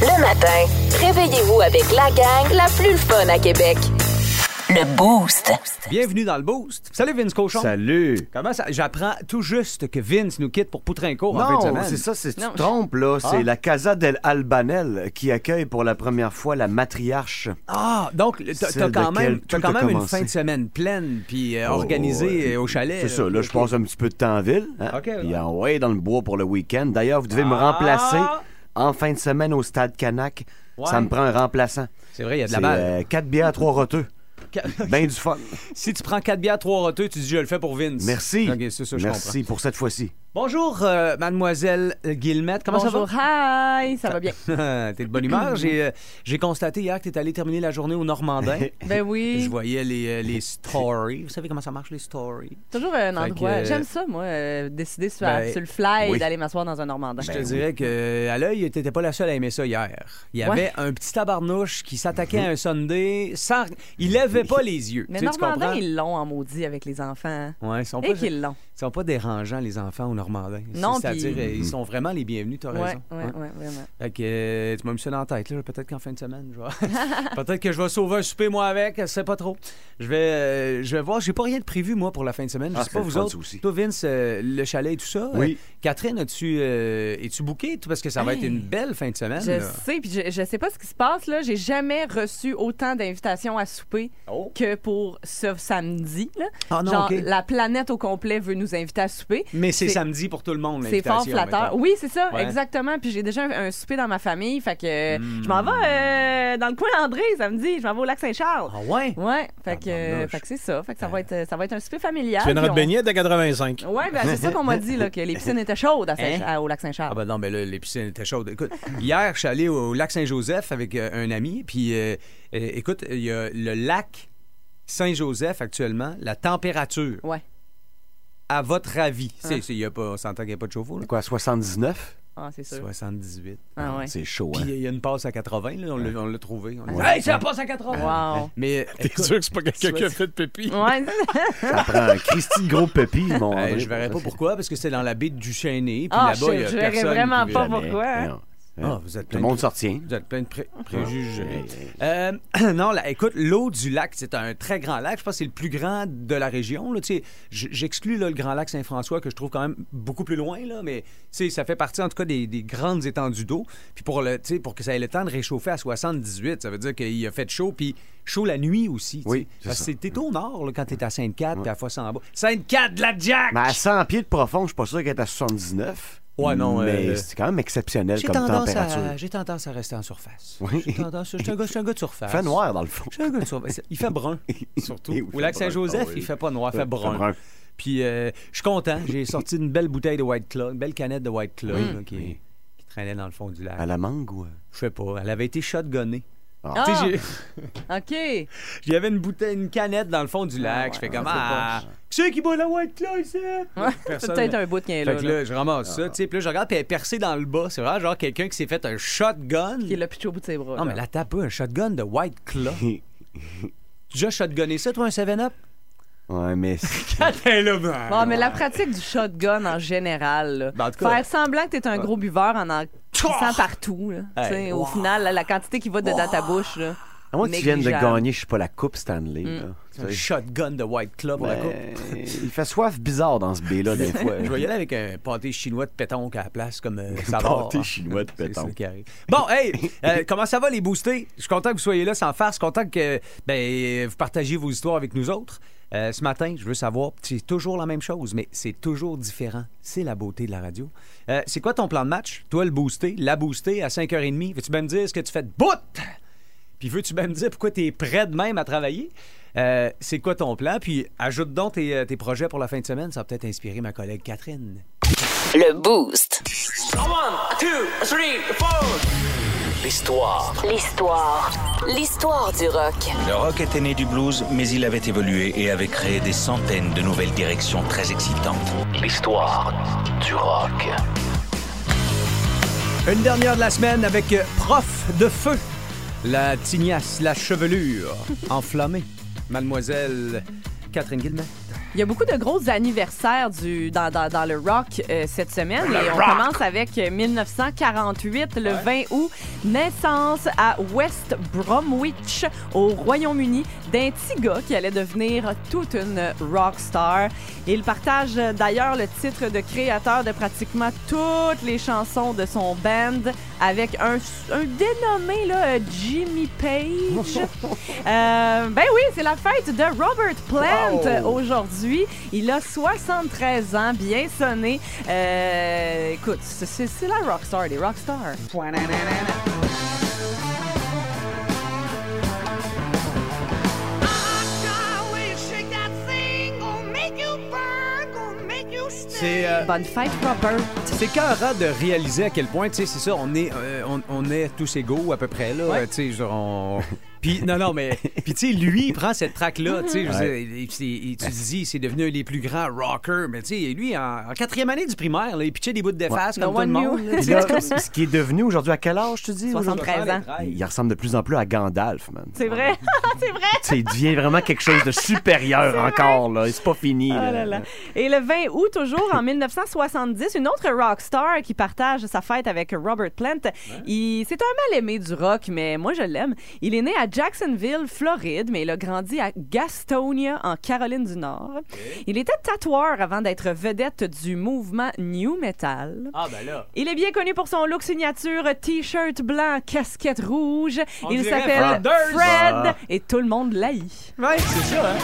Le matin, réveillez-vous avec la gang la plus fun à Québec. Le Boost. Bienvenue dans le Boost. Salut Vince Cochon. Salut. Comment ça? J'apprends tout juste que Vince nous quitte pour Poutrincourt en fin de Non, semaine. c'est ça, tu te trompes, là. C'est la Casa del Albanel qui accueille pour la première fois la matriarche. Ah, donc t'as quand même une fin de commencé. semaine pleine puis organisée au chalet. C'est ça, là, je passe un petit peu de temps en ville. Hein? OK, ouais. Puis ouais, dans le bois pour le week-end. D'ailleurs, vous devez me remplacer en fin de semaine au Stade Canac. Ouais. Ça me prend un remplaçant. C'est vrai, il y a de la C'est balle. 4 bières, 3 roteux. Ben du fun. Si tu prends 4 bières, 3 roteux, tu dis je le fais pour Vince. Merci. OK, c'est ça, je Merci pour cette fois-ci. comprends. Bonjour, mademoiselle Guillemette. Comment Bonjour, ça va? hi, ça va bien. T'es de bonne humeur. J'ai constaté hier que t'es allé terminer la journée au Normandin. Ben oui. Je voyais les stories. Vous savez comment ça marche, les stories? Toujours un Fait endroit. que, J'aime ça, moi, décider sur le fly oui. d'aller m'asseoir dans un Normandin. Je te dirais qu'à l'œil, t'étais pas la seule à aimer ça hier. Il y avait un petit tabarnouche qui s'attaquait à un Sunday sans... Il lèvait pas les yeux. Mais Tu sais, tu Normandin, comprends? ils l'ont en maudit avec les enfants. Ouais, ils sont Et pas... qu'ils l'ont. Ils sont pas dérangeants, les enfants au Normandin. Non, c'est-à-dire, puis- ils sont vraiment les bienvenus, t'as Ouais, raison. ouais, vraiment. Fait que tu m'as mis ça dans la tête, là. Peut-être qu'en fin de semaine, je vais... peut-être que je vais sauver un souper, moi, avec. Je sais pas trop. Je vais voir. J'ai pas rien de prévu, moi, pour la fin de semaine. Je sais c'est pas, le vous fun, autres. ça aussi. Toi, Vince, le chalet et tout ça. Oui. Catherine, es-tu booké? Parce que ça va être une belle fin de semaine. Je là. sais, puis je sais pas ce qui se passe, là. J'ai jamais reçu autant d'invitations à souper que pour ce samedi, là. Ah non, Genre, OK. la planète au complet veut nous inviter à souper. Mais c'est samedi pour tout le monde, C'est fort l'invitation. flatteur. mettons. Oui, c'est ça, Ouais. exactement. Puis j'ai déjà un souper dans ma famille. Fait que je m'en vais dans le coin d'André samedi. Je m'en vais au lac Saint-Charles. Ah ouais? Ouais, fait Tabarnouche. que c'est ça. Fait que ça va être un souper familial. Tu viendras te Puis baigner à 85. Ouais, ben c'est ça qu'on m'a dit, là, que les piscines étaient chaudes au lac Ah Saint-Charles. ben non, mais là, les piscines étaient chaudes. Écoute, hier, je suis allé au lac Saint-Joseph avec un ami, puis écoute, il y a le lac Saint-Joseph actuellement, la température, Ouais. à votre avis, on s'entend qu'il n'y a pas de chauffe-eau, là? Quoi, 79? Ah, c'est sûr. 78. Ah ouais. C'est chaud, Puis hein? il y a une passe à 80, là, on l'a trouvé. On a dit, Ouais. hey, c'est la passe à 80! Wow. Mais T'es écoute, sûr que c'est pas quelqu'un qui a fait de pépi? Ouais. Ça prend un Christy de gros pépi, mon hey, André. je verrais pas pourquoi, parce que c'est dans la baie du Chêné, puis Ah, là-bas, il y a je verrais personne vraiment qui pas vient. pourquoi. hein. Non. Ah, vous êtes Tout plein le monde de- s'en retient. Vous êtes plein de préjugés. Non, là, écoute, l'eau du lac, c'est un très grand lac. Je pense que c'est le plus grand de la région. Là. Tu sais, j'exclus là, le grand lac Saint-François, que je trouve quand même beaucoup plus loin, là, mais tu sais, ça fait partie en tout cas des grandes étendues d'eau. Puis pour que ça ait le temps de réchauffer à 78, ça veut dire qu'il a fait chaud, puis chaud la nuit aussi. tu sais. Oui, c'est Parce que ça. t'es au nord là, quand t'es à Sainte-Cat, puis à Fosse-en-Bas. Sainte-Cat de la Jack! Mais à 100 pieds de profond, je suis pas sûr qu'elle est à 79. Ouais, non, Mais c'est quand même exceptionnel comme température. J'ai tendance à rester en surface. Oui. Je suis un gars de surface. Il fait noir, dans le fond. Je suis un gars de surface. Il fait brun, surtout. Oui, il Au fait lac brun. Saint-Joseph, Ah oui. il fait pas noir, il fait brun. brun. Puis je suis content. J'ai sorti une belle bouteille de White Claw, une belle canette de White Claw là, qui traînait dans le fond du lac. À la mangue ou... Je sais pas. Elle avait été shotgunnée. Ah. Tu sais, OK. il y avait une canette dans le fond du lac. Je fais comme, qui c'est qui boit la White Claw ici? C'est Personne. peut-être un bout qui est Fait là. que là, je ramasse ça, tu sais. Puis là, je regarde, puis elle est percée dans le bas. C'est vraiment genre quelqu'un qui s'est fait un shotgun. Qui l'a pitché au bout de ses bras. Non, mais là, t'as pas un shotgun de White Claw. Tu as déjà shotgunné ça, toi, un 7-Up? Ouais, mais... Bon, mais la pratique du shotgun en général, là, Ben, en tout cas- faire semblant que t'es un gros buveur en pissant partout, là. Hey, Tu sais, au final, là, la quantité qui va dans ta bouche, là. À moins que tu viennes de négligeable. gagner, je sais pas, la Coupe Stanley. Là. Un shotgun de White Club pour la coupe. Il fait soif bizarre dans ce B-là, des fois. Je vais y aller avec un pâté chinois de pétonque à la place, comme ça va. Pâté chinois de C'est ça pétanque. qui arrive. Bon, hey, comment ça va les boostés? Je suis content que vous soyez là sans farce. Content que vous partagiez vos histoires avec nous autres. Ce matin, je veux savoir, c'est toujours la même chose, mais c'est toujours différent. C'est la beauté de la radio. C'est quoi ton plan de match? Toi, le boosté, la boostée à 5h30. Veux-tu bien me dire ce que tu fais de bout? Puis veux-tu bien me dire pourquoi tu es prêt de même à travailler? C'est quoi ton plan? Puis ajoute donc tes projets pour la fin de semaine. Ça va peut-être inspirer ma collègue Catherine. Le Boost. 1, 2, 3, 4. L'histoire. L'histoire du rock. Le rock était né du blues, mais il avait évolué et avait créé des centaines de nouvelles directions très excitantes. L'histoire du rock. Une dernière de la semaine avec Prof de feu. La tignasse, la chevelure enflammée. Mademoiselle Catherine Guillemette. Il y a beaucoup de gros anniversaires dans le rock cette semaine. Et on commence avec 1948, le 20 août, naissance à West Bromwich, au Royaume-Uni, d'un petit gars qui allait devenir toute une rock star. Il partage d'ailleurs le titre de créateur de pratiquement toutes les chansons de son band avec un dénommé là, Jimmy Page. Ben oui, c'est la fête de Robert Plant aujourd'hui. Il a 73 ans, bien sonné. Écoute, c'est la rockstar, des rockstars. C'est bonne fête, Robert. C'est écœurant de réaliser à quel point, tu sais, c'est ça, on est tous égaux à peu près, là. Ouais. Tu sais, genre, Puis, non, mais. Puis, tu sais, lui, il prend cette track-là. Tu sais, tu dis, c'est devenu un des plus grands rockers. Mais, tu sais, lui, en 4e année du primaire, là, il pitchait des bouts de face comme tout le monde. Là, ce qui est devenu aujourd'hui, à quel âge, tu dis? 73 ans. Il ressemble de plus en plus à Gandalf, man. C'est vrai. C'est vrai. T'sais, il devient vraiment quelque chose de supérieur encore, là. C'est pas fini. Oh là là. Et le 20 août, toujours en 1970, une autre rockstar qui partage sa fête avec Robert Plant. C'est un mal-aimé du rock, mais moi, je l'aime. Il est né à Jacksonville, Floride, mais il a grandi à Gastonia, en Caroline du Nord. Il était tatoueur avant d'être vedette du mouvement New Metal. Ah, ben là. Il est bien connu pour son look signature, t-shirt blanc, casquette rouge. Il dirait s'appelle Fred Fred et tout le monde l'haït. Ouais, c'est ça, hein?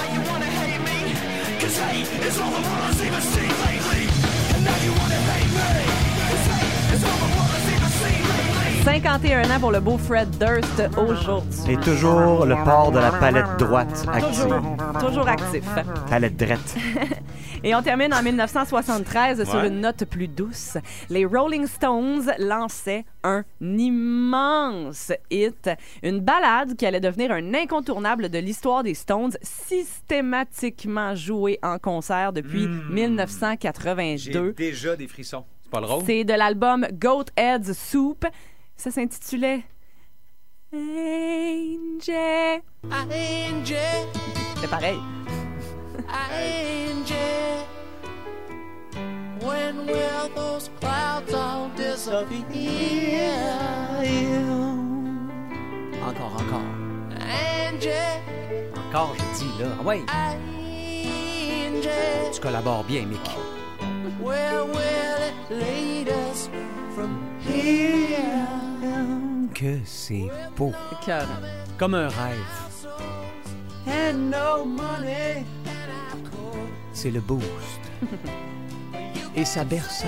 51 ans pour le beau Fred Durst aujourd'hui. Et toujours le port de la palette droite active. Toujours actif. Palette droite. Et on termine en 1973 sur une note plus douce. Les Rolling Stones lançaient un immense hit, une ballade qui allait devenir un incontournable de l'histoire des Stones, systématiquement jouée en concert depuis 1982. J'ai déjà des frissons. C'est pas le rôle? C'est de l'album Goat Heads Soup. Ça s'intitulait Angel. C'est pareil. When will those clouds all disappear? Encore. Angel, Encore, je dis, là. Ah ouais, Angel, tu collabores bien, Mick. where will it lead us from here? Que c'est beau. Cœur. Comme un rêve. And no money. C'est le boost. Et sa berceuse.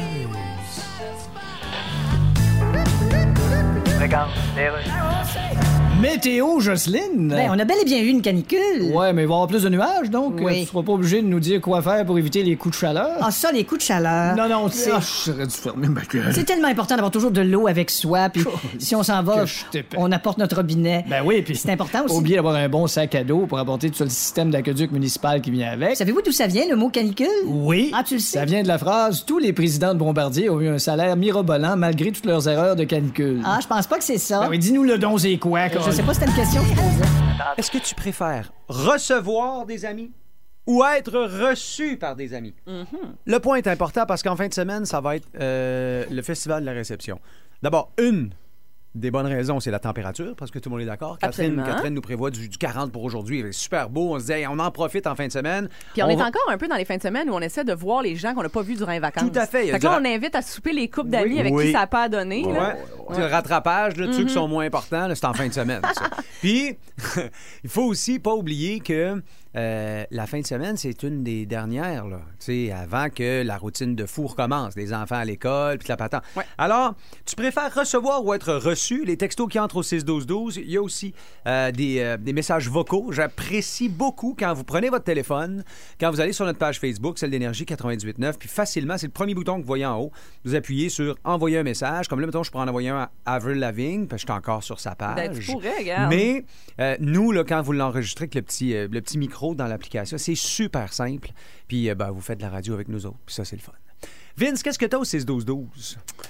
Météo, Jocelyne? Ben, on a bel et bien eu une canicule. Ouais, mais il va y avoir plus de nuages, donc Oui. tu seras pas obligé de nous dire quoi faire pour éviter les coups de chaleur. Ah, ça, les coups de chaleur. Non, c'est... j'aurais dû fermer ma gueule. C'est tellement important d'avoir toujours de l'eau avec soi, puis si on s'en va, Que je t'épais. on apporte notre robinet. Ben oui, puis C'est important aussi. oublier d'avoir un bon sac à dos pour apporter tout le système d'aqueduc municipal qui vient avec. Savez-vous d'où ça vient, le mot canicule? Oui. Ah, tu le sais? Ça vient de la phrase « Tous les présidents de Bombardier ont eu un salaire mirobolant malgré toutes leurs erreurs de canicule. Ah, je pense pas que c'est ça. Ben oui, dis-nous le don, c'est quoi? Je sais pas si c'était une question que je posais. Est-ce que tu préfères recevoir des amis ou être reçu par des amis? Le point est important parce qu'en fin de semaine, ça va être le festival de la réception. D'abord, une des bonnes raisons, c'est la température, parce que tout le monde est d'accord. Catherine nous prévoit du 40 pour aujourd'hui. C'est super beau. On se dit, hey, on en profite en fin de semaine. Puis on est encore un peu dans les fins de semaine où on essaie de voir les gens qu'on n'a pas vus durant les vacances. Tout à fait. Fait que là, on invite à souper les couples d'amis avec qui ça n'a pas donné. là. Le rattrapage, là, ceux qui sont moins importants, là, c'est en fin de semaine. Ça. Puis, il faut aussi pas oublier que la fin de semaine, c'est une des dernières, là, avant que la routine de fou recommence, les enfants à l'école, puis la patente. Ouais. Alors, tu préfères recevoir ou être reçu? Les textos qui entrent au 6-12-12, il y a aussi des messages vocaux. J'apprécie beaucoup quand vous prenez votre téléphone, quand vous allez sur notre page Facebook, celle d'Énergie 98.9, puis facilement, c'est le premier bouton que vous voyez en haut. Vous appuyez sur « Envoyer un message ». Comme là, mettons, je pourrais en envoyer un à Avril Lavigne, parce que je suis encore sur sa page. Ben, tu pourrais, regarde. Mais nous, là, quand vous l'enregistrez avec le petit micro dans l'application, c'est super simple. Puis vous faites de la radio avec nous autres. Puis ça, c'est le fun. Vince, qu'est-ce que t'as au 6-12-12?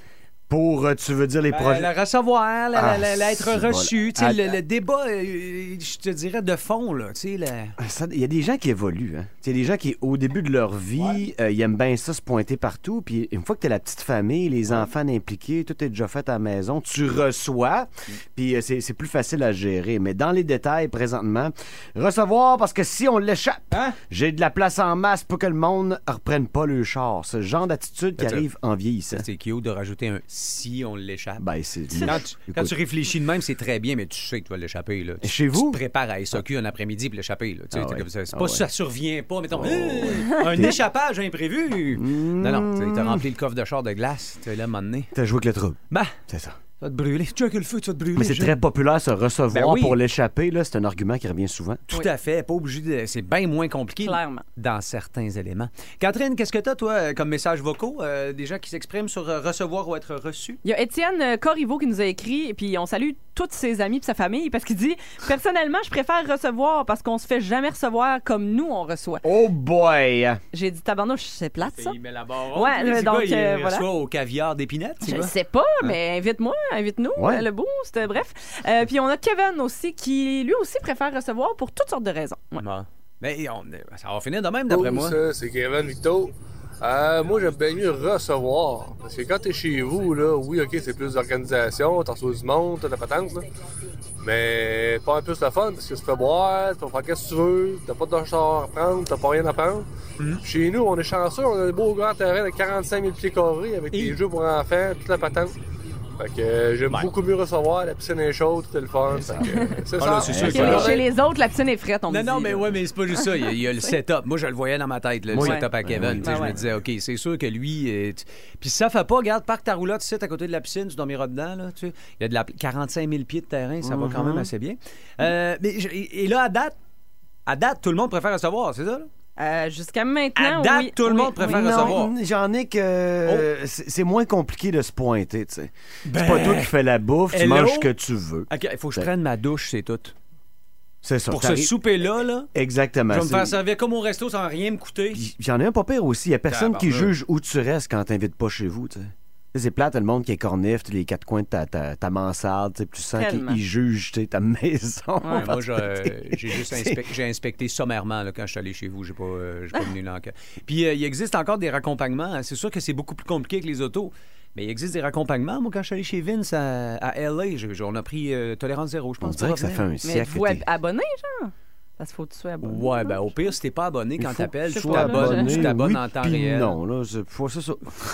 Pour, tu veux dire les projets... Le recevoir, l'être reçu. Bon. Le débat, je te dirais, de fond. Là, il y a des gens qui évoluent. Hein. Il y a des gens qui, au début de leur vie, ils aiment bien ça, se pointer partout. Puis une fois que tu as la petite famille, les enfants impliqués, tout est déjà fait à la maison, tu reçois. Puis c'est plus facile à gérer. Mais dans les détails, présentement, recevoir, parce que si on l'échappe, j'ai de la place en masse pour que le monde ne reprenne pas le char. Ce genre d'attitude qui arrive en vieillissant. C'est cute de rajouter un si on l'échappe. Ben, c'est... Quand tu réfléchis de même, c'est très bien, mais tu sais que tu vas l'échapper. Là. Chez vous? Tu te prépares à SAQ un après-midi pour l'échapper. Là. C'est pas ouais. ça survient pas. Mettons, un échappage imprévu. Non, t'as rempli le coffre de char de glace. Tu là, à un moment donné. T'as joué avec le trouble. Ben, c'est ça. Tu vas te brûler. Tu as que le feu, tu vas te brûler. Mais c'est très populaire, ce recevoir oui. pour l'échapper. Là, c'est un argument qui revient souvent. Tout à fait. Pas obligé de... C'est bien moins compliqué. Clairement. Dans certains éléments. Catherine, qu'est-ce que tu as, toi, comme messages vocaux? Des gens qui s'expriment sur recevoir ou être reçu? Il y a Étienne Corriveau qui nous a écrit, et puis on salue tous ses amis et sa famille, parce qu'il dit « Personnellement, je préfère recevoir parce qu'on se fait jamais recevoir comme nous, on reçoit. » Oh boy! J'ai dit « Tabarnouche, c'est plate, ça. » Il met la barre. Ouais, donc, il voilà. reçoit au caviar d'épinette, Je ne sais pas, mais invite-nous, le boost, bref. Puis on a Kevin aussi, qui lui aussi préfère recevoir pour toutes sortes de raisons. Ouais. Mais ça va finir de même, d'après moi. Ça, c'est Kevin Victo. Moi, j'aime bien mieux recevoir. Parce que quand t'es chez vous, là, oui, OK, c'est plus d'organisation, t'en reçois du monde, t'as de la patente, là. Mais pas un peu le fun, parce que tu peux boire, tu peux faire ce que tu veux, t'as pas de char à prendre, t'as pas rien à prendre. Chez nous, on est chanceux, on a un beau grand terrain de 45 000 pieds carrés avec des jeux pour enfants, toute la patente. Fait que j'aime beaucoup mieux recevoir, la piscine est chaude, tout est le fun. C'est ça. C'est sûr chez les autres, la piscine est frette, on me dit. Non, mais c'est pas juste ça. Il y a le setup. Moi, je le voyais dans ma tête, le setup à Kevin. Je me disais, OK, c'est sûr que lui... Puis si ça fait pas, regarde, parque ta roulotte ici à côté de la piscine, tu dormiras dedans. Là, il y a de 45 000 pieds de terrain, ça va quand même assez bien. Et là, à date, tout le monde préfère recevoir, c'est ça? Là? Jusqu'à maintenant, à date, tout le monde préfère recevoir. J'en ai que c'est moins compliqué de se pointer, tu sais. C'est pas toi qui fais la bouffe, tu manges ce que tu veux. OK, il faut que je prenne ma douche, c'est tout. C'est ça. Pour ce souper-là, exactement. Je vais me faire servir comme au resto sans rien me coûter. J'en ai un pas pire aussi. Il y a personne qui juge où tu restes quand t'invites pas chez vous, tu sais. C'est plate, le monde qui est cornif, les quatre coins de ta mansarde, tu sens qu'ils jugent ta maison. Ouais, moi, j'ai inspecté sommairement là, quand je suis allé chez vous. J'ai pas venu là encore. Puis, il existe encore des raccompagnements. C'est sûr que c'est beaucoup plus compliqué que les autos. Mais il existe des raccompagnements. Moi, quand je suis allé chez Vince à LA, on a pris tolérance zéro, je pense. On dirait que ça fait un siècle. Mais êtes-vous abonné, genre? Parce qu'il faut que tu sois abonné. Ouais, ben au pire, si t'es pas abonné quand t'appelles, tu t'abonnes en temps réel. Non, là, c'est ça.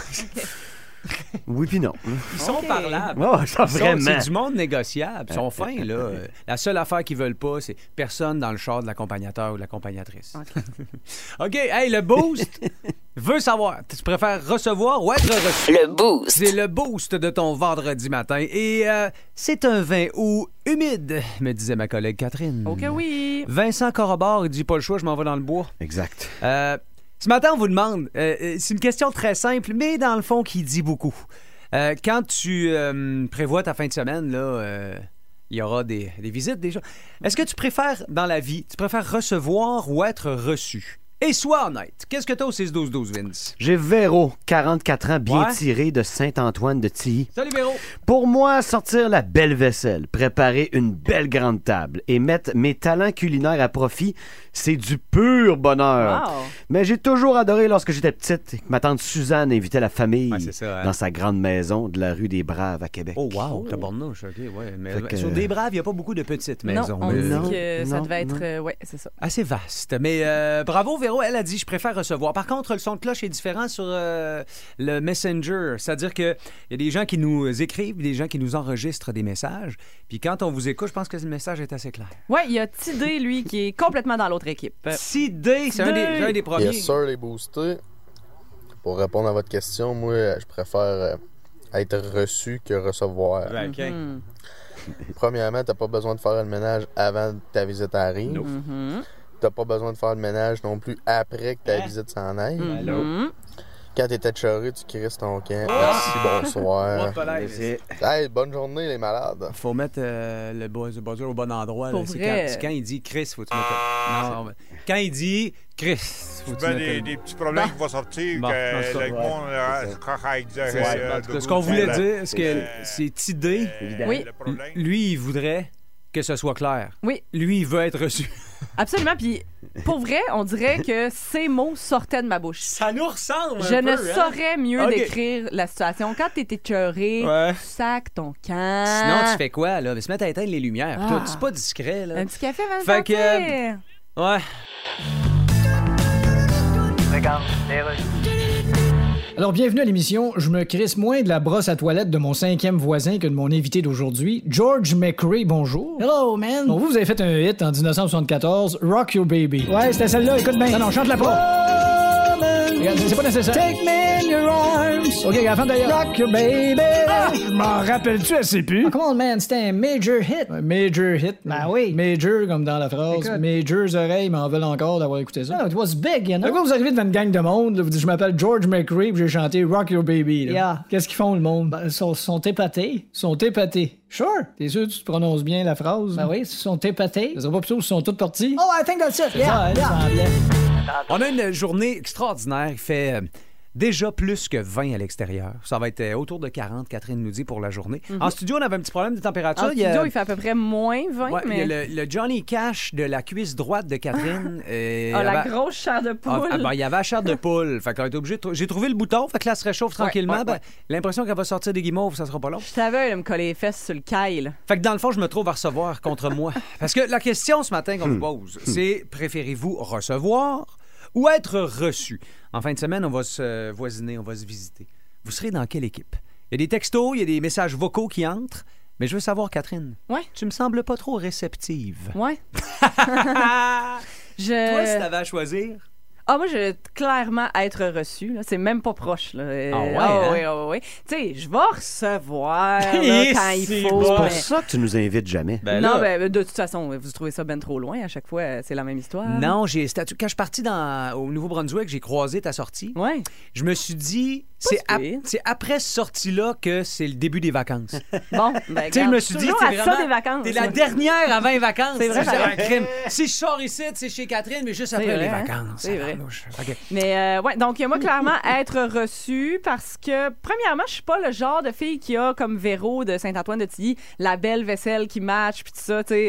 Oui puis non. Ils sont parlables. Oh, vraiment. C'est du monde négociable. Ils sont fins, là. La seule affaire qu'ils veulent pas, c'est personne dans le char de l'accompagnateur ou de l'accompagnatrice. OK, hey, le boost veut savoir. Tu préfères recevoir ou être reçu? Le boost. C'est le boost de ton vendredi matin. Et c'est un 20 août humide, me disait ma collègue Catherine. OK, oui. Vincent corrobore, il dit pas le choix, je m'en vais dans le bois. Exact. Ce matin, on vous demande, c'est une question très simple, mais dans le fond, qui dit beaucoup. Quand tu prévois ta fin de semaine, là, il y aura des visites, des gens. Est-ce que tu préfères, dans la vie, recevoir ou être reçu? Et sois honnête. Qu'est-ce que t'as au 6-12-12, Vince? J'ai Véro, 44 ans, bien tiré de Saint-Antoine de Tilly. Salut, Véro. Pour moi, sortir la belle vaisselle, préparer une belle grande table et mettre mes talents culinaires à profit, c'est du pur bonheur. Wow. Mais j'ai toujours adoré lorsque j'étais petite et que ma tante Suzanne invitait la famille dans sa grande maison de la rue des Braves à Québec. Oh, wow, t'as bornouche, OK, ouais. Mais sur des Braves, il n'y a pas beaucoup de petites maisons. Non, on dit que ça devait être... ouais, c'est ça. Assez vaste. Mais bravo, Véro, elle a dit, je préfère recevoir. Par contre, le son de cloche est différent sur le Messenger. C'est-à-dire qu'il y a des gens qui nous écrivent, des gens qui nous enregistrent des messages. Puis quand on vous écoute, je pense que le message est assez clair. Ouais, il y a Tidé, lui, qui est complètement dans l'autre équipe. Tidé, c'est un des premiers. Yes, sir, les boostés. Pour répondre à votre question, moi, je préfère être reçu que recevoir. OK. Premièrement, t'as pas besoin de faire le ménage avant que ta visite arrive. T'as pas besoin de faire le ménage non plus après que ta visite s'en aille. Quand t'étais cheuré, tu crisses ton camp. Merci, bonsoir. Hey, bonne journée, les malades. Faut mettre le buzzer au bon endroit. Pour Là. vrai. C'est quand il dit Chris, faut que tu mettes. Non, quand il dit Chris, faut que tu mettes. Des petits problèmes qui vont sortir. Bon, que le monde, ce qu'on voulait dire, c'est que c'est idée. Oui. Lui, il voudrait que ce soit clair. Oui. Lui, il veut être reçu. Absolument. Puis, pour vrai, on dirait que ces mots sortaient de ma bouche. Ça nous ressemble Je ne saurais mieux décrire la situation. Quand t'es écœuré, tu sacs ton camp. Sinon, tu fais quoi, là? Se mettre à éteindre les lumières. Ah. C'est pas discret, là. Un petit café avant de Fait partir. Ouais. Regarde, les Alors, bienvenue à l'émission. Je me crisse moins de la brosse à toilette de mon 5e voisin que de mon invité d'aujourd'hui, George McRae. Bonjour. Hello, man. Bon, vous avez fait un hit en 1974, Rock Your Baby. Ouais, c'était celle-là. Écoute bien. Non, chante-la pas. Regarde, c'est pas nécessaire. Take me in your arms. OK, à la fin d'ailleurs. Rock your baby. Je m'en rappelle-tu assez plus? Oh, come on, man. C'était un major hit. Un major hit. Ben oui. Major, comme dans la phrase. Écoute. Majors oreilles m'en veulent encore d'avoir écouté ça. Oh, it was big, you know. Fait que vous arrivez devant une gang de monde, là, vous dites, je m'appelle George McRae, puis j'ai chanté Rock Your Baby. Là. Yeah. Qu'est-ce qu'ils font, le monde? Ben, ils sont épatés. Ils sont épatés. Sure. T'es sûr que tu prononces bien la phrase? Ben oui, ils sont épatés. Ça sera pas plutôt qu'ils sont tous partis? Oh, I think that's it. C'est ça, elle semblait. On a une journée extraordinaire. Il fait déjà plus que 20 à l'extérieur. Ça va être autour de 40, Catherine nous dit, pour la journée. En studio, on avait un petit problème de température. En studio, il fait à peu près moins 20, Ouais, mais... il y a le Johnny Cash de la cuisse droite de Catherine. la grosse chair de poule. Il y avait la chair de poule. Fait qu'on a été obligé j'ai trouvé le bouton. Fait que là, elle se réchauffe tranquillement. ouais. Ben, l'impression qu'elle va sortir des guimauves, ça sera pas long. Je savais, me coller les fesses sur le caille. Fait que dans le fond, je me trouve à recevoir contre moi. Parce que la question ce matin qu'on vous pose, c'est préférez-vous recevoir ou être reçu? En fin de semaine, on va se voisiner, on va se visiter. Vous serez dans quelle équipe? Il y a des textos, il y a des messages vocaux qui entrent. Mais je veux savoir, Catherine, tu me sembles pas trop réceptive. Ouais. Toi, si t'avais à choisir... Ah, moi, je vais clairement être reçu. Là. C'est même pas proche. Là. Oui. Tu sais, je vais recevoir là, quand il faut. C'est pour mais... ça que tu nous invites jamais. Non, de toute façon, vous trouvez ça ben trop loin. À chaque fois, c'est la même histoire. Non, quand je suis parti au Nouveau-Brunswick, j'ai croisé ta sortie. Ouais. Je me suis dit, c'est après cette sortie-là que c'est le début des vacances. Bon, ben, je me suis dit, t'es ça des vacances. T'es la dernière avant les vacances. C'est vrai, c'est un crime. Si je sors ici, c'est chez Catherine, mais juste après les vacances. C'est vrai. Okay. Mais donc moi, clairement, être reçue parce que, premièrement, je suis pas le genre de fille qui a, comme Véro de Saint-Antoine-de-Tilly, la belle vaisselle qui match, puis tout ça, tu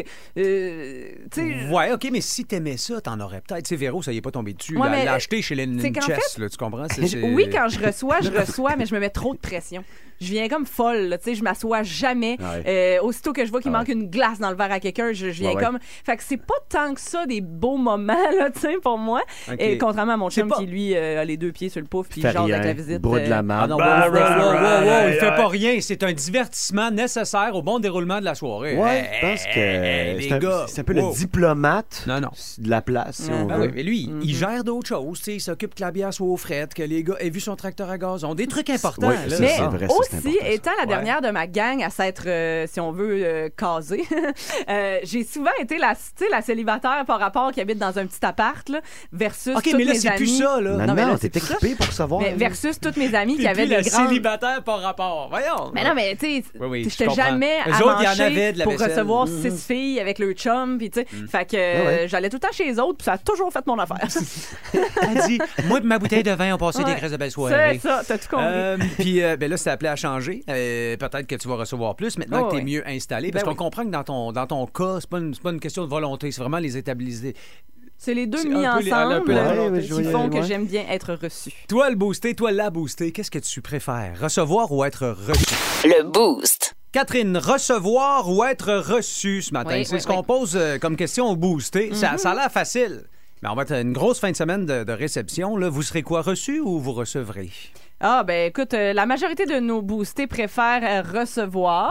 sais. Ouais, OK, mais si t'aimais ça, t'en aurais peut-être. Tu sais, Véro, ça y est pas tombé dessus. Ouais, l'a acheté chez Lynn Chess, là, tu comprends? Oui, quand je reçois, mais je me mets trop de pression. Je viens comme folle, tu sais, je m'assois jamais. Aussitôt que je vois qu'il manque une glace dans le verre à quelqu'un, je viens comme... Fait que c'est pas tant que ça des beaux moments, là, tu sais, pour moi. Okay. Et contrairement à mon chum qui, lui, a les deux pieds sur le pouf puis il genre avec la visite. Brou de la marde. Il fait pas rien. C'est un divertissement nécessaire au bon déroulement de la soirée. Ouais, je pense que c'est un peu le diplomate de la place, si on veut. Oui, mais lui, il gère d'autres choses. Il s'occupe que la bière soit aux frettes, que les gars aient vu son tracteur à gazon. Des trucs importants. Oui, là. Mais c'est vrai, aussi, étant la dernière de ma gang à s'être, si on veut, casée, j'ai souvent été la célibataire par rapport qui habite dans un petit appart, là, versus toutes mes amies. OK, mais là, c'est plus ça, là. Non, t'es équipé pour savoir. Mais versus toutes mes amies qui avaient des grandes... célibataire par rapport. Voyons. Mais non, mais tu sais, j'étais jamais à manger pour recevoir 6 filles avec le chum, puis tu sais, fait que j'allais tout le temps chez les autres, puis ça a toujours fait mon affaire. Elle dit, moi et ma bouteille de vin, on passait des grèces de belles soirées. C'est ça, t'as tout compris. Puis là, c'est appelé à changer. Peut-être que tu vas recevoir plus maintenant que tu es mieux installé. Parce qu'on comprend que dans ton cas, c'est pas une question de volonté. C'est vraiment les établissements. C'est les deux mis ensemble qui font que j'aime bien être reçu. Toi, le boosté, toi, la boostée, qu'est-ce que tu préfères? Recevoir ou être reçu? Le boost. Catherine, recevoir ou être reçu ce matin? C'est ce qu'on pose comme question au boosté. Ça a l'air facile. Mais on va être une grosse fin de semaine de réception. Là. Vous serez quoi, reçu ou vous recevrez? Ah, ben écoute, la majorité de nos boostés préfèrent recevoir.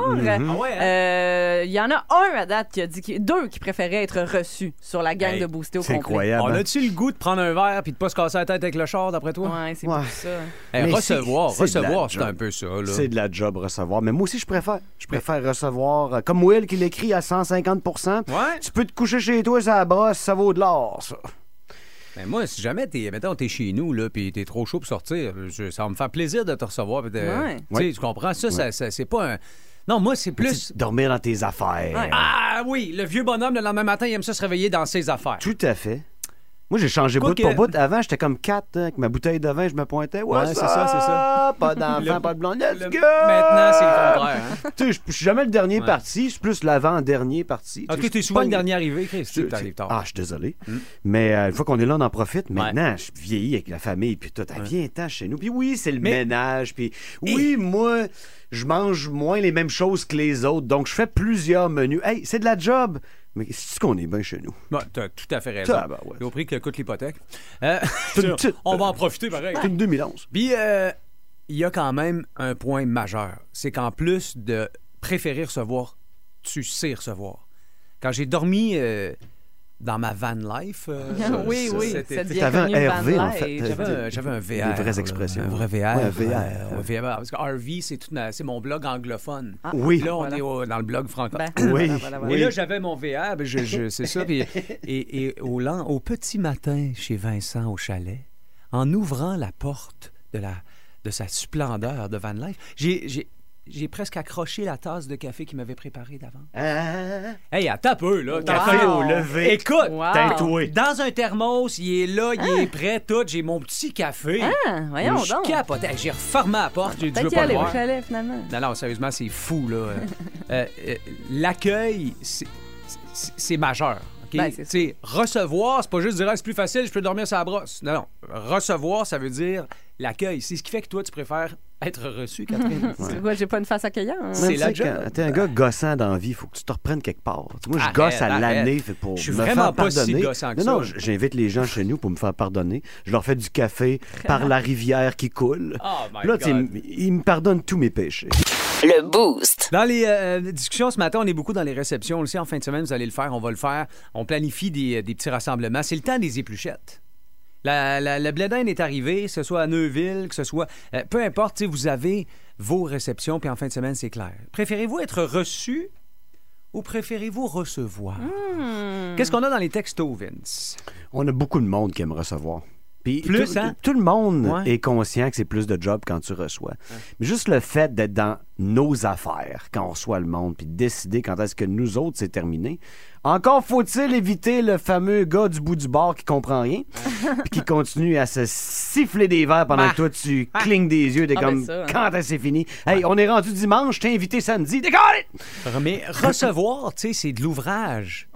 Il y en a un à date qui a dit deux qui préféraient être reçus sur la gang de boostés au complet. C'est incroyable. On a-tu le goût de prendre un verre puis de pas se casser la tête avec le char, d'après toi? Ouais, c'est pour ça. Recevoir, c'est un peu ça. Là. C'est de la job, recevoir. Mais moi aussi, je préfère. Je préfère recevoir, comme Will qui l'écrit à 150 %. Tu peux te coucher chez toi, ça brosse, ça vaut de l'or, ça. Ben moi, si jamais t'es chez nous, là, puis t'es trop chaud pour sortir, ça va me faire plaisir de te recevoir. Tu comprends? Ça, c'est pas un... Non, moi, c'est plus... Dormir dans tes affaires. Ouais. Ah oui, le vieux bonhomme, le lendemain matin, il aime ça se réveiller dans ses affaires. Tout à fait. Moi, j'ai changé bout pour bout. Avant, j'étais comme 4, avec ma bouteille de vin, je me pointais. Ouais, c'est ça. Pas d'enfant, pas de blonde. Let's go! Maintenant, c'est le contraire. Hein? Tu sais, je suis jamais le dernier parti, je suis plus l'avant-dernier parti. Ah, tu es souvent le dernier arrivé, Chris. Tu arrives tard. Ah, je suis désolé. Mais une fois qu'on est là, on en profite. Maintenant, je vieillis avec la famille, puis tout. Viens-t'en chez nous. Puis oui, c'est le ménage. Puis oui, moi, je mange moins les mêmes choses que les autres. Donc, je fais plusieurs menus. Hey, c'est de la job. Mais c'est qu'on est bien chez nous. Bon, t'as tout à fait raison. Et au prix que coûte l'hypothèque. On va en profiter pareil. C'est une 2011. Puis, il y a quand même un point majeur. C'est qu'en plus de préférer recevoir, tu sais recevoir. Quand j'ai dormi dans ma van life... oui, cette vieille T'avais un RV, van en fait. J'avais un VR. Des vraies expressions. Un vrai VR. Ouais, un VR. Un VR. Parce que RV, c'est mon blog anglophone. Ah, oui. Là, on est dans le blog francophone. Oui. Et là, j'avais mon VR. C'est ça. Puis, et au petit matin, chez Vincent, au chalet, en ouvrant la porte de sa splendeur de van life, j'ai presque accroché la tasse de café qu'il m'avait préparée d'avant. Hey, attends un peu, là. Café au lever. Écoute, teintoué. dans un thermos, il est là, il est prêt, tout. J'ai mon petit café. Voyons donc. Je capotais. J'ai refermé la porte. J'ai dit, je veux Peut-être pas qu'il le allait voir. au chalet, finalement. Non, sérieusement, c'est fou, là. L'accueil, c'est majeur. Okay? Ben, recevoir, c'est pas juste dire c'est plus facile, je peux dormir sur la brosse. Non. Recevoir, ça veut dire l'accueil. C'est ce qui fait que toi, tu préfères être reçu, Catherine. C'est quoi, j'ai pas une face accueillante? Hein? C'est la job. Quand t'es un gars gossant dans la vie, il faut que tu te reprennes quelque part. Moi, je gosse à l'année pour je suis me vraiment faire pas pardonner. si gossant que ça. Non, j'invite les gens chez nous pour me faire pardonner. Je leur fais du café par la rivière qui coule. Oh my là, God. ils me pardonnent tous mes péchés. Le Boost. Dans les discussions ce matin, on est beaucoup dans les réceptions. Aussi, en fin de semaine, vous allez le faire, on va le faire. On planifie des petits rassemblements. C'est le temps des épluchettes. Le blé d'Inde est arrivé, que ce soit à Neuville, que ce soit... peu importe, vous avez vos réceptions, puis en fin de semaine, c'est clair. Préférez-vous être reçu ou préférez-vous recevoir? Qu'est-ce qu'on a dans les textos, Vince? On a beaucoup de monde qui aime recevoir. Puis hein? Tout le monde est conscient que c'est plus de job quand tu reçois. Mais juste le fait d'être dans nos affaires quand on reçoit le monde, puis de décider quand est-ce que nous autres, c'est terminé. Encore faut-il éviter le fameux gars du bout du bar qui comprend rien, puis qui continue à se siffler des verres pendant que toi, tu clignes des yeux. T'es comme, quand est-ce que c'est fini? Hey, on est rendu dimanche, je t'ai invité samedi. Décolle! Mais recevoir, tu sais, c'est de l'ouvrage.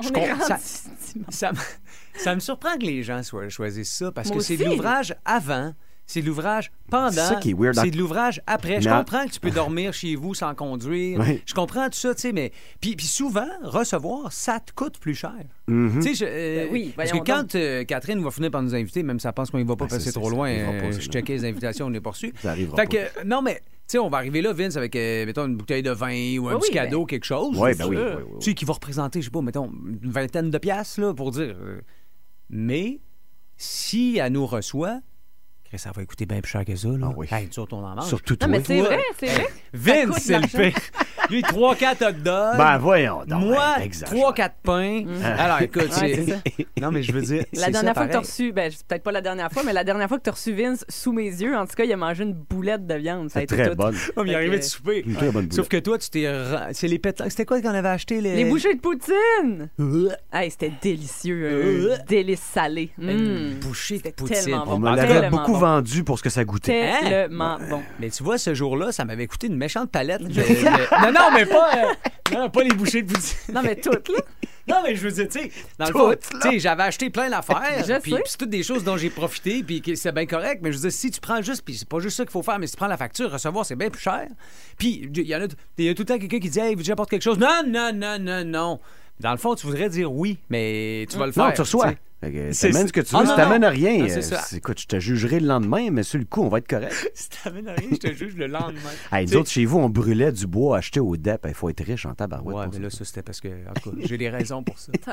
Ça me surprend que les gens choisissent ça, parce que c'est de l'ouvrage avant, c'est de l'ouvrage pendant, c'est ça qui est weird. C'est de l'ouvrage après. Je comprends que tu peux dormir chez vous sans conduire. Oui. Je comprends tout ça, tu sais, mais... Puis souvent, recevoir, ça te coûte plus cher. Mm-hmm. Tu sais, parce que quand Catherine va finir par nous inviter, même si elle pense qu'on ne va pas passer trop loin, je checkais les invitations, on n'est pas reçu. Ça arrivera fait que, non, mais... Tu sais, on va arriver là, Vince, avec, mettons, une bouteille de vin ou un petit cadeau, quelque chose. Oui, Tu sais, qui va représenter, je sais pas, mettons, une vingtaine de piastres, là, pour dire... Mais si elle nous reçoit, ça va coûter bien plus cher que ça. Là. Ah oui. Hey, on en mange. Surtout toi. Non, mais c'est vrai. Vince, c'est le pire. Lui, 3-4 hot dogs. Ben voyons donc. Moi, 3-4 pains. Alors, écoute, c'est... Non, mais je veux dire, la dernière fois que tu as reçu... Ben, peut-être pas la dernière fois, mais la dernière fois que tu as reçu Vince sous mes yeux, en tout cas, il a mangé une boulette de viande. Ça a été très bonne. Oh, mais il est arrivé de souper. Une très bonne boulette. Sauf que toi, tu t'es... C'est les pétales. C'était quoi qu'on avait acheté? Les bouchées de poutine! Hey, c'était délicieux. Délice salé. Une bouchée de poutine. On me l'avait beaucoup vendu pour ce que ça goûtait. Tellement bon. Mais tu vois, ce jour-là, ça m'avait coûté une méchante palette. Non, mais pas les bouchées de poutine. Non, mais toutes, là. Non, mais je veux dire, tu sais, dans le fond, tu sais, j'avais acheté plein d'affaires. Puis c'est toutes des choses dont j'ai profité, puis c'est bien correct. Mais je veux dire, si tu prends juste, puis c'est pas juste ça qu'il faut faire, mais si tu prends la facture, recevoir, c'est bien plus cher. Puis il y a tout le temps quelqu'un qui dit, hey, j'apporte quelque chose. Non. Dans le fond, tu voudrais dire oui, mais tu vas le faire. Non, tu reçois. T'amènes ce que tu veux. Si t'amènes écoute, je te jugerai le lendemain, mais sur le coup, on va être correct. Si t'amènes rien, je te juge le lendemain. Hey, nous autres, chez vous, on brûlait du bois acheté au DEP. Il faut être riche en tabarouette. Ouais, mais là, ça, c'était parce que, en tout cas, j'ai des raisons pour ça.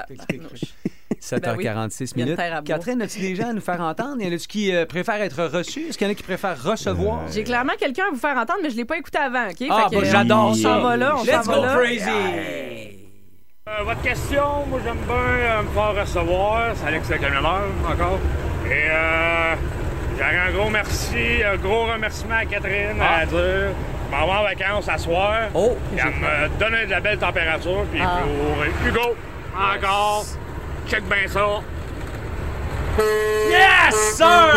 7h46 minutes. Catherine, as-tu des gens à nous faire entendre? Y en a-tu qui préfèrent être reçus? Est-ce qu'il y en a qui préfèrent recevoir? J'ai clairement quelqu'un à vous faire entendre, mais je l'ai pas écouté avant, OK? Ah, j'adore ça. On s'en va là, Let's go crazy! Votre question, moi j'aime bien me faire recevoir. C'est Alex le camionneur, encore. Et j'aurais un gros remerciement à Catherine à dire. Je m'en vais en vacances à soir. Oh! Elle me donnait de la belle température. Puis pour Hugo, encore, check bien ça. Yes, sir!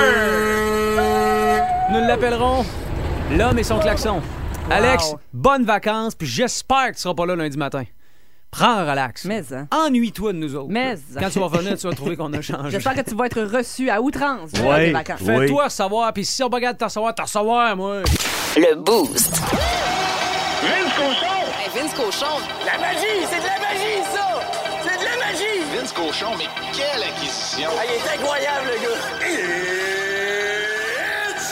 Nous l'appellerons l'homme et son klaxon. Alex, bonnes vacances, puis j'espère que tu seras pas là lundi matin. Prends un relax. Ennuie-toi de nous autres. Quand tu vas revenir, tu vas trouver qu'on a changé. J'espère que tu vas être reçu à outrance durant tes vacances. Fais-toi savoir, puis si on regarde t'en savoir, moi. Le Boost. Vince Cochon! Hey, Vince Cochon! La magie! C'est de la magie, ça! C'est de la magie! Vince Cochon, mais quelle acquisition! Ah, il est incroyable, le gars! It's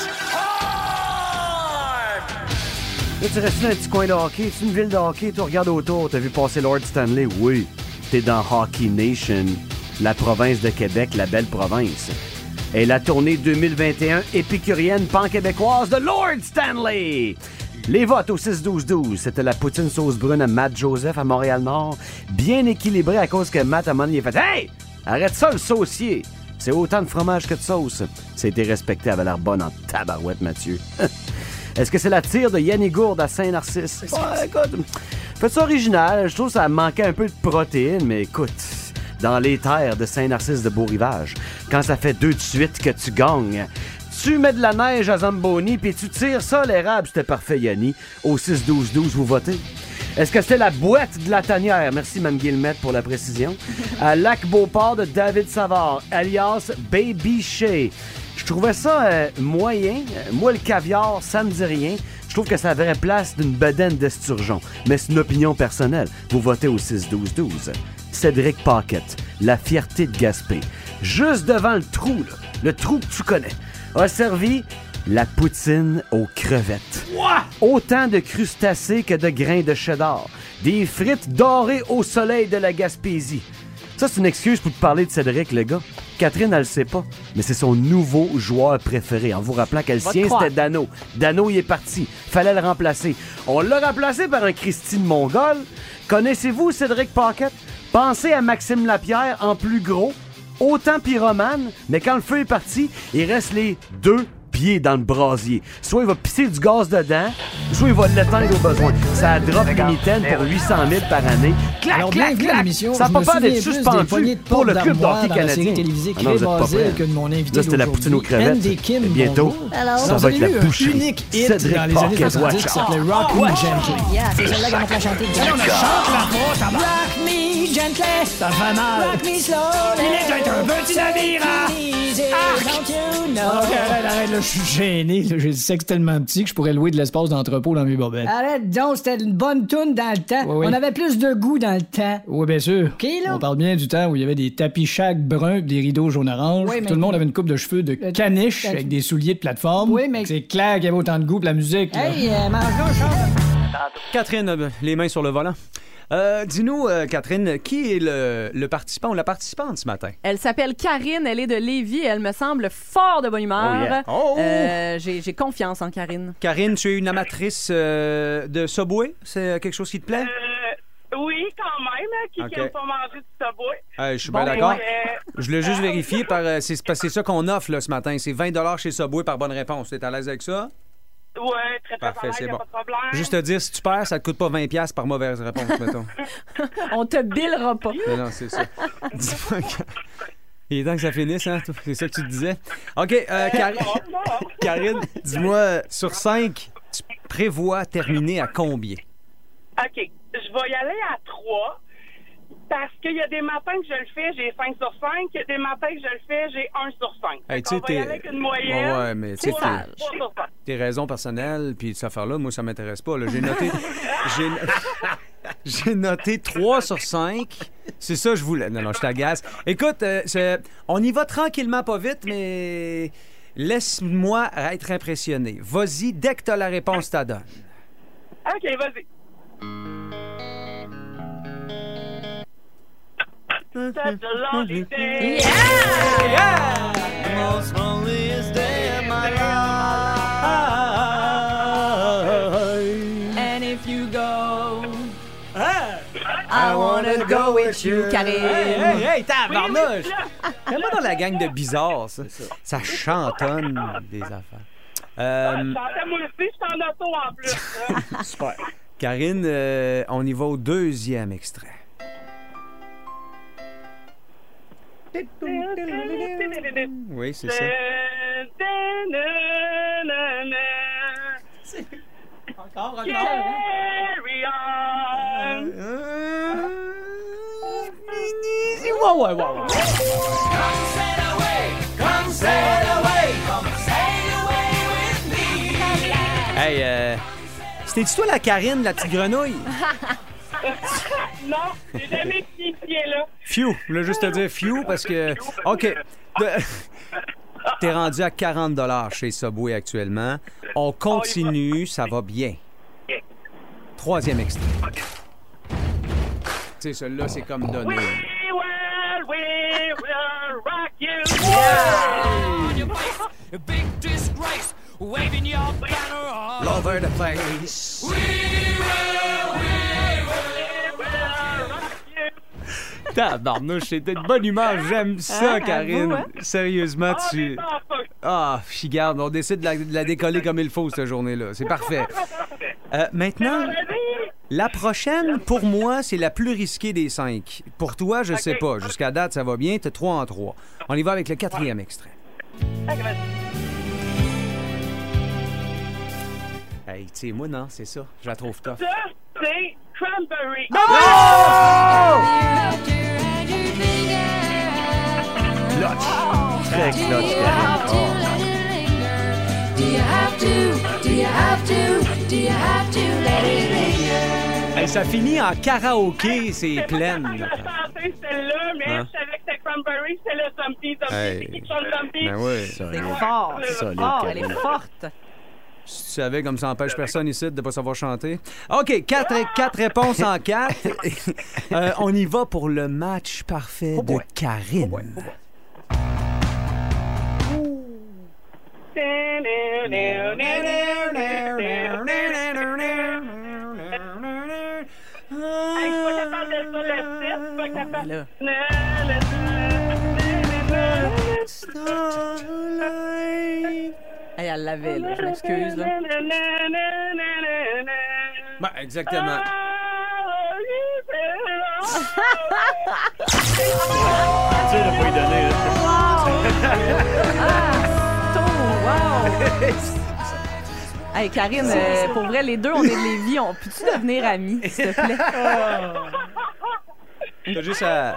time! Là, tu restes dans un petit coin de hockey. C'est une ville de hockey. Tu regardes autour. T'as vu passer Lord Stanley? Oui. T'es dans Hockey Nation, la province de Québec, la belle province. Et la tournée 2021 épicurienne pan-québécoise de Lord Stanley. Les votes au 6-12-12, c'était la poutine sauce brune à Matt Joseph à Montréal-Nord. Bien équilibré à cause que Matt, à un moment donné, il a fait « Hey! Arrête ça, le saucier! C'est autant de fromage que de sauce. » Ça a été respecté, elle avait l'air bonne en tabarouette, Mathieu. Est-ce que c'est la tire de Yannick Gourde à Saint-Narcisse? Ouais, écoute, faites ça original. Je trouve que ça manquait un peu de protéines, mais écoute, dans les terres de Saint-Narcisse de Beau-Rivage, quand ça fait 2 de suite que tu gagnes, tu mets de la neige à Zamboni puis tu tires ça l'érable. C'était parfait, Yanni. Au 6-12-12, vous votez. Est-ce que c'est la boîte de la tanière? Merci, Mme Guillemette, pour la précision. À Lac-Beauport de David Savard, alias Baby Shea. Je trouvais ça moyen. Moi, le caviar, ça me dit rien. Je trouve que ça avait place d'une bedaine d'esturgeon. Mais c'est une opinion personnelle. Vous votez au 6-12-12. Cédric Paquette, la fierté de Gaspé. Juste devant le trou, là, le trou que tu connais, a servi la poutine aux crevettes. Autant de crustacés que de grains de cheddar. Des frites dorées au soleil de la Gaspésie. Ça, c'est une excuse pour te parler de Cédric, le gars. Catherine, elle le sait pas, mais c'est son nouveau joueur préféré. En vous rappelant qu'elle sien, c'était Dano. Dano, il est parti. Fallait le remplacer. On l'a remplacé par un Christine Mongol. Connaissez-vous Cédric Paquette? Pensez à Maxime Lapierre en plus gros, autant pyromane, mais quand le feu est parti, il reste les 2 pieds dans le brasier. Soit il va pisser du gaz dedans, soit il va l'éteindre au besoin. Ça drop l'unitaine pour 800 000 par année. Clac, Alors, clac, bienvenue à clac! l'émission. Ça n'a pas peur d'être suspendu suspendu pour le club d'hockey dans la série canadien. télévisée Ah non, vous êtes pas prêts. que de mon invité Là, c'était la poutine aux crevettes. Andy Kim, bientôt, bonjour. ça va être la boucherie. Unique hit Cédric dans les années Paquette, 70 qui watch s'appelait out. Rock Me Gently. Yeah, c'est celle-là qu'on a chanté. On chante la faute, ça va. Rock me gently. Ça fait mal. Rock me slowly. Il est un petit navire, hein? Easy, don't you know? OK, arrête, là, je suis gêné. Là. J'ai le sexe tellement petit que je pourrais louer de l'espace d'entrepôt dans mes bobettes. Arrête donc, c'était une bonne toune dans le temps. Oui. On avait plus de goût dans le temps. Oui, bien sûr. OK, là? On parle bien du temps où il y avait des tapis chac bruns et des rideaux jaune-orange. Oui, mais- Tout le monde avait une coupe de cheveux de caniche avec des souliers de plateforme. Oui, mais- C'est clair qu'il y avait autant de goût pour la musique. là. Hey, mange-nous, chante. Catherine, les mains sur le volant. Dis-nous, Catherine, qui est le participant ou la participante ce matin? Elle s'appelle Karine, elle est de Lévis, elle me semble fort de bonne humeur. Oh, yeah. J'ai confiance en Karine. Karine, tu es une amatrice de Subway? C'est quelque chose qui te plaît? Oui, quand même. Qui Ok. n'aime pas manger du Subway? Je suis bien d'accord. ouais. Je voulais juste vérifier, c'est parce que c'est ça qu'on offre là, ce matin. C'est 20 chez Subway par bonne réponse. Tu es à l'aise avec ça? Oui, très Parfait, à l'aise, c'est y a bon. pas de problème. Juste te dire, si tu perds, ça te coûte pas 20$ par mauvaise réponse, mettons. On te billera pas. Non, c'est ça. Dis-moi, il est temps que ça finisse, hein? C'est ça que tu te disais. OK, Karine, dis-moi, sur 5, tu prévois terminer à combien? OK. Je vais y aller à 3. Parce qu'il y a des matins que je le fais, j'ai 5 sur 5. Il y a des matins que je le fais, j'ai 1 sur 5. Hey, On va y aller avec une moyenne. Ouais, mais tu sais, 3 sur 5. tes raisons personnelles, puis cette affaire-là, moi, ça m'intéresse pas. Là. J'ai noté 3 sur 5. C'est ça que je voulais. Non, je t'agace. Écoute, on y va tranquillement, pas vite, mais laisse-moi être impressionné. Vas-y, dès que t'as la réponse, t'as donne. OK, vas-y. Such a lovely day. Yeah! The most loneliest day of my life. And if you go... I wanna go with you, Karine. Hey, tabarnouche! Tellement dans la gang de bizarres, ça. Ça chantonne des affaires. J'entends moi aussi, je suis en auto en plus. Super. Karine, on y va au deuxième extrait. Oui, c'est ça. Encore. Carry on. Ouais. Come sail away with me. Hey, c'était-tu toi la Karine, la petite grenouille? Non, j'ai jamais pied là. Phew, je voulais juste te dire phew parce que... OK. T'es rendu à 40$ chez Subway actuellement. On continue, ça va bien. Troisième extrait. Tu sais, celui-là, c'est comme donné. We will rock you. A big disgrace, waving your banner all over the place. We will rock you. Tabarnouche, c'était de bonne humeur. J'aime ça, Karine. hein? Sérieusement, tu... Ah, regarde, on décide de la décoller comme il faut, cette journée-là. C'est parfait. Maintenant, la prochaine, pour moi, c'est la plus risquée des 5. Pour toi, je sais pas. Jusqu'à date, ça va bien. T'es 3 en 3. On y va avec le 4e extrait. Hey, tu sais, moi, non, c'est ça. Je la trouve tough. Ça, c'est Cranberry. Clutch. Très clutch, Hey, ça finit en karaoké, c'est pleine. Je chantais celle-là, mais je savais que c'était Cranberry, c'est le zombie. Hey. C'est qui chante zombie? Ben oui. C'est fort. Elle est forte. Si tu savais, comme ça empêche personne ici de ne pas savoir chanter. OK, 4 réponses en 4. On y va pour le match parfait de Karine. Hey, elle l'avait, là. Je m'excuse, là. Ben, exactement. Tu sais, de pas y donner, Hey, Karine, pour vrai, les deux, on est de Lévis. On peut-tu devenir amis, s'il te plaît? T'as juste à...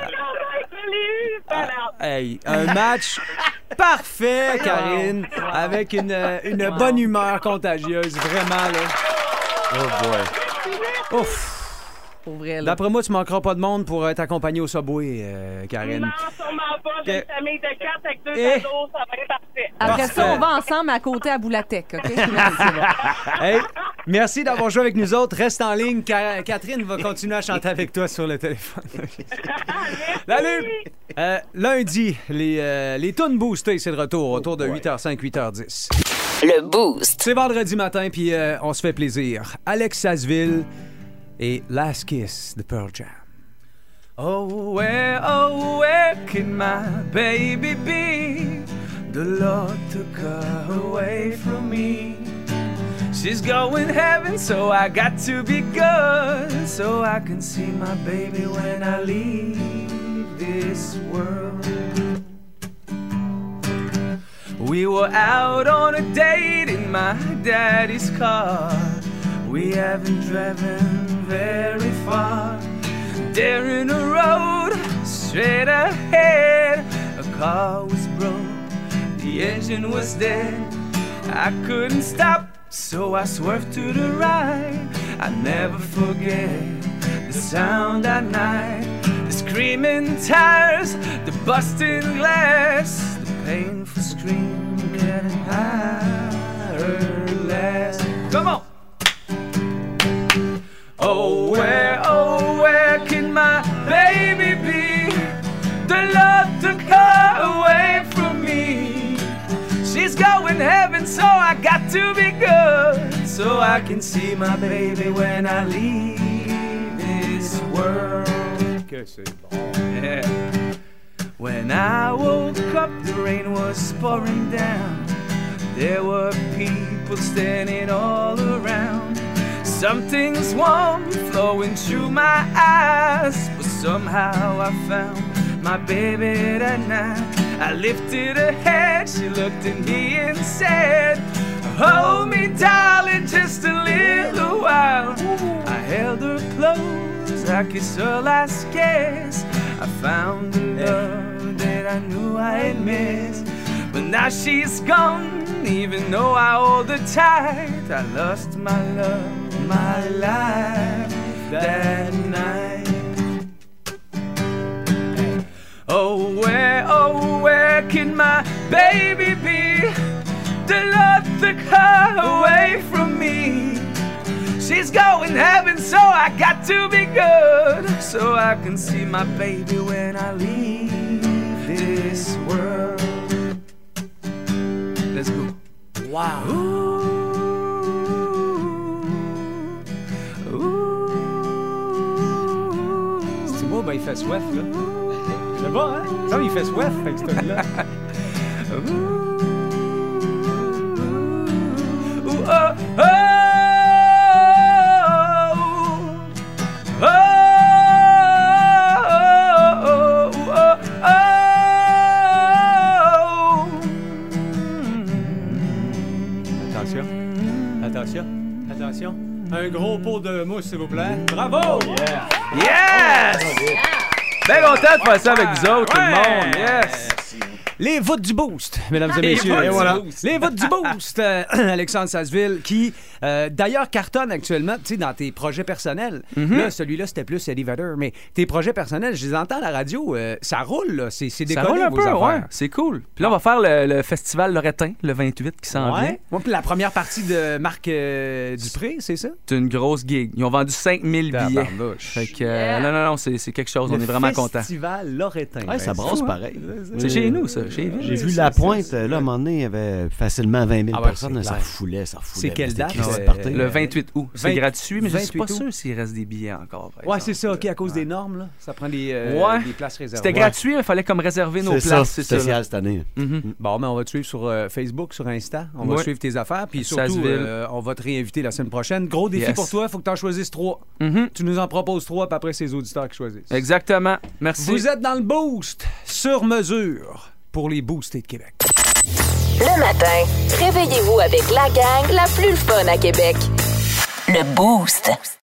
Hey, un match parfait, Karine, avec une bonne humeur contagieuse, vraiment, là. Oh boy. Ouf. Pour vrai, là. D'après moi, tu manqueras pas de monde pour t'accompagner au Subway, Karine. Non, sûrement pas. J'ai une famille de 4 avec 2 Eh. ados, ça va être parfait. Après ça, on va ensemble à côté à Boulatec, OK? Hey, merci d'avoir joué avec nous autres. Reste en ligne. Catherine va continuer à chanter avec toi sur le téléphone. Salut! Lundi, les tunes boostées, c'est de retour, autour de 8h05, 8h10. Le Boost. C'est vendredi matin, puis on se fait plaisir. Alex Sasville et Last Kiss de Pearl Jam. Oh, where can my baby be? The Lord took her away from me. She's going heaven, so I got to be good, so I can see my baby when I leave this world. We were out on a date in my daddy's car. We haven't driven very far. There in a road, straight ahead, a car was broke, the engine was dead. I couldn't stop, so I swerved to the right. I never forget the sound at night, the screaming tires, the busted glass, the painful scream getting higher last. Come on! Oh, where can my baby be? The Lord took her away from me. She's going heaven, so I got to be good, so I can see my baby when I leave this world. c'est bon. Yeah. When I woke up, the rain was pouring down. There were people standing all around. Something's warm flowing through my eyes, but somehow I found my baby that night. I lifted her head, she looked at me and said, hold me, darling, just a little while. I held her close, I kissed her last kiss. I found the love that I knew I had missed. But now she's gone, even though I hold her tight. I lost my love, my life that night. Oh, where can my baby be? The Lord took her away from me. She's going heaven, so I got to be good, so I can see my baby when I leave this world. Let's go. Wow. C'est beau, ben il fait soif, là. Je sais pas, hein? Ça, il fait soif avec ce truc-là. Attention. Un gros pot de mousse, s'il vous plaît. Bravo! Yeah! Yes! Bien content de faire ça avec vous autres, tout le monde. Yes! Les voûtes du boost, mesdames et messieurs. Et voilà. Les voûtes du boost. Alexandre Sasseville, qui d'ailleurs cartonne actuellement, tu sais, dans tes projets personnels. Là, celui-là, c'était plus Eddie Vedder, mais tes projets personnels, je les entends à la radio, ça roule, là. C'est décollé, ça roule un vos peu, affaires. ouais. C'est cool. Puis là, on va faire le festival Loretin, le 28, qui s'en vient. Ouais, puis la première partie de Marc Dupré, c'est ça? C'est une grosse gig. Ils ont vendu 5000 billets. Fait que, non, c'est quelque chose. On est vraiment contents. Le festival Loretin. Ouais, ça brasse pareil. C'est chez nous, ça. J'ai vu La Pointe, là, à un moment donné, il y avait facilement 20 000 personnes. Ça refoulait. C'est quelle date? Le 28 août. C'est gratuit, mais je suis pas sûr s'il reste des billets encore. Ouais, c'est ça. OK, à cause des normes, là. Ça prend des places réservées. C'était gratuit, il fallait comme réserver nos places. C'est spécial cette année. Bon, mais on va te suivre sur Facebook, sur Insta. On va suivre tes affaires. Puis surtout, on va te réinviter la semaine prochaine. Gros défi pour toi, il faut que tu en choisisses 3. Tu nous en proposes 3, puis après, c'est les auditeurs qui choisissent. Exactement. Merci. Vous êtes dans le boost sur mesure pour les boostés de Québec. Le matin, réveillez-vous avec la gang la plus fun à Québec. Le Boost.